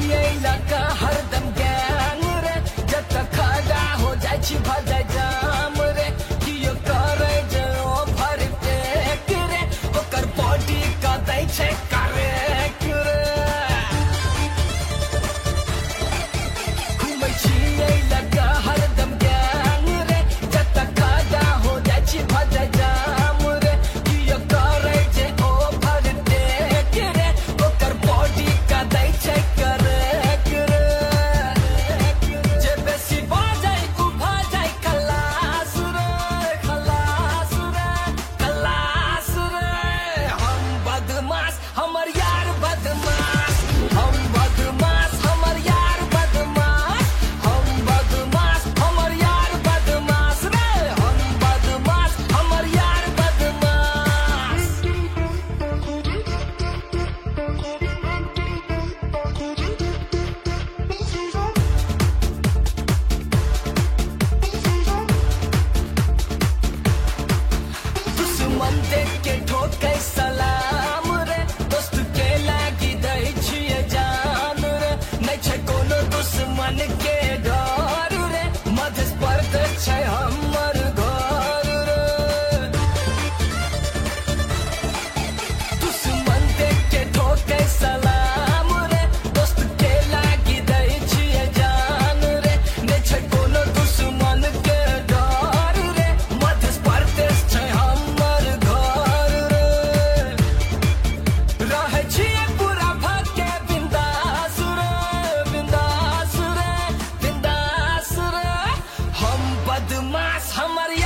छियै लगा हरदम गैंग रे जब तक खड़ा हो जाइ छी भजाइ जाम रे कियो करे जे ओवर टेक रे ओकर बॉडी का दै छै करेक्ट रे घुमै छियै लगा हरदम गैंग रे जब तक खड़ा हो जाइ छी भजाइ जाम रे कियो करे जे ओवर टेक रे ओकर बॉडी का दै छै करेक्ट रे जे बेसी बाजै उ भजाइ खलास रे खलास रे खलास रे हम बदमाश हमर यार बदमाश हम बदमाश हमर यार बदमाश हम बदमाश हमर यार बदमाश रे हम बदमाश हमर यार बदमाश दुश्मन देख के ठोकै सलाम रे दोस्त के लागी दै छियै जान रे नै छै कोनो दुश्मन के डर रे मध्य प्रदेश छै हमर घर रे दुश्मन देख के ठोकै सलाम रे दोस्त के लागी दै छियै जान रे नै छै कोनो दुश्मन के डर रे मध्य प्रदेश छै हमर घर रे रहै छियै पूरा भटके बिंदास रे बिंदास रे बिंदास रे हम बदमाश हमर